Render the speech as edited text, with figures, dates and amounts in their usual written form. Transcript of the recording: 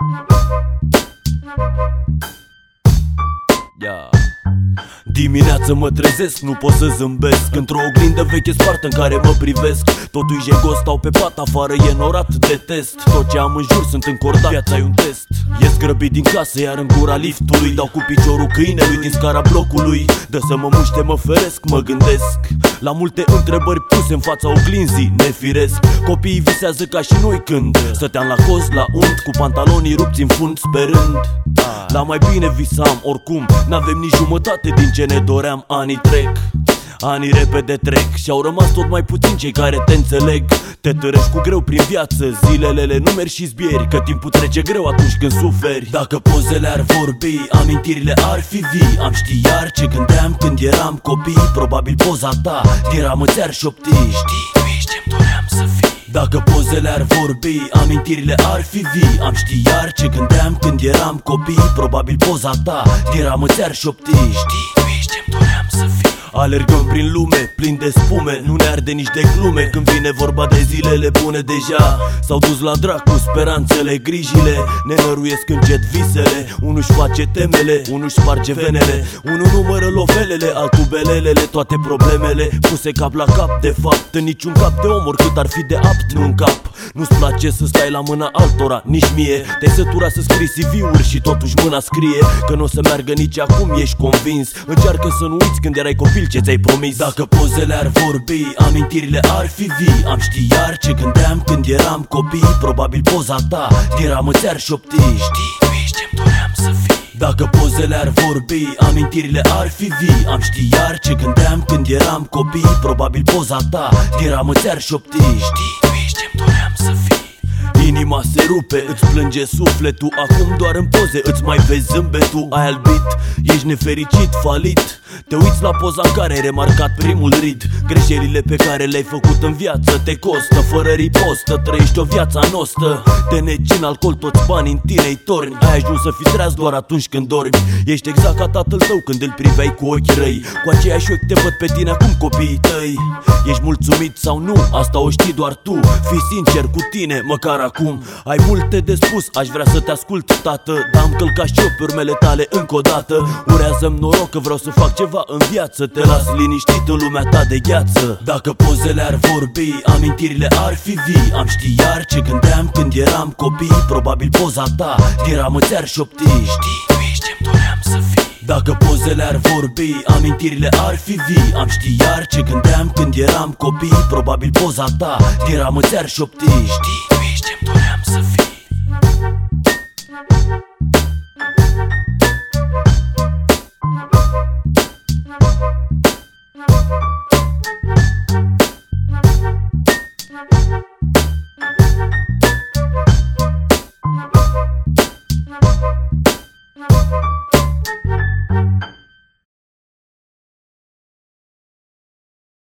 Dimineața mă trezesc, nu pot să zâmbesc. Într-o oglindă veche spartă în care mă privesc. Totul e jegos, stau pe pat, afară e norat, detest. Tot ce am în jur sunt încordat, viața-i un test. Ies grăbit din casă, iar în gura liftului dau cu piciorul câinelui din scara blocului. Dă să mă muște, mă feresc, mă gândesc la multe întrebări puse în fața oglinzii, nefiresc. Copiii visează ca și noi când stăteam la coz, la unt, cu pantalonii rupți în fund, sperând la mai bine visam, oricum n-avem nici jumătate din ce ne doream. Anii trec, anii repede trec și au rămas tot mai puțini cei care te înțeleg. Te târăști cu greu prin viață, zilele le numeri și zbieri, că timpul trece greu atunci când suferi. Dacă pozele ar vorbi, amintirile ar fi vii. Am ști iar ce gândeam când eram copii. Probabil poza ta din ramă ți-ar șopti: știi, tu ești ce-mi doream să fii. Dacă pozele ar vorbi, amintirile ar fi vii. Am ști iar ce gândeam când eram copii. Probabil poza ta din ramă ți-ar șopti: știi, tu ești ce-mi doream să fii. Alergăm prin lume, plin de spume, nu ne arde nici de glume. Când vine vorba de zilele bune, deja s-au dus la dracu speranțele, grijile ne năruiesc încet visele. Unul-și face temele, unul-și sparge venele, unul numără lovelele, altul belelele. Toate problemele puse cap la cap, de fapt în niciun cap de om, oricât ar fi de apt, nu în cap. Nu-ți place să stai la mâna altora, nici mie. Te-ai sătura să scrii CV-uri și totuși mâna scrie că nu o să meargă nici acum, ești convins. Încearcă să nu uiți când erai copil ce ți-ai promis. Dacă pozele ar vorbi, amintirile ar fi vii. Am ști iar ce gândeam când eram copii. Probabil poza ta din ramă ți-ar șopti: știi, tu ești ce-mi doream să fii. Dacă pozele ar vorbi, amintirile ar fi vii. Am ști iar ce gândeam când eram copii. Probabil poza ta din ramă ți-ar șopti: știi, tu ești ce-mi doream să fii. Inima se rupe, îți plânge sufletul. Acum doar în poze îți mai vezi zâmbetul. Ai albit, ești nefericit, falit. Te uiți la poza în care ai remarcat primul rid. Greșelile pe care le-ai făcut în viață te costă, fără ripostă, trăiești o viață anostă. Te negi în alcool, toți banii în tine-i torni. Ai ajuns să fii treaz doar atunci când dormi. Ești exact ca tatăl tău când îl priveai cu ochi răi. Cu aceiași ochi te văd pe tine acum copiii tăi. Ești mulțumit sau nu? Asta o știi doar tu. Fii sincer cu tine, măcar acum. Ai multe de spus, aș vrea să te ascult, tată, dar am călcat și eu pe urmele tale încă o dată. Urează-mi noroc că vreau să fac ceva în viață. Te las liniștit în lumea ta de gheață. Dacă pozele ar vorbi, amintirile ar fi vii. Am ști iar ce gândeam când eram copii. Probabil poza ta din ramă ți-ar șopti: știi, tu ești ce-mi doream să fii. Dacă pozele ar vorbi, amintirile ar fi vii. Am ști iar ce gândeam când eram copii. Probabil poza ta din ramă ți-ar șopti: știi,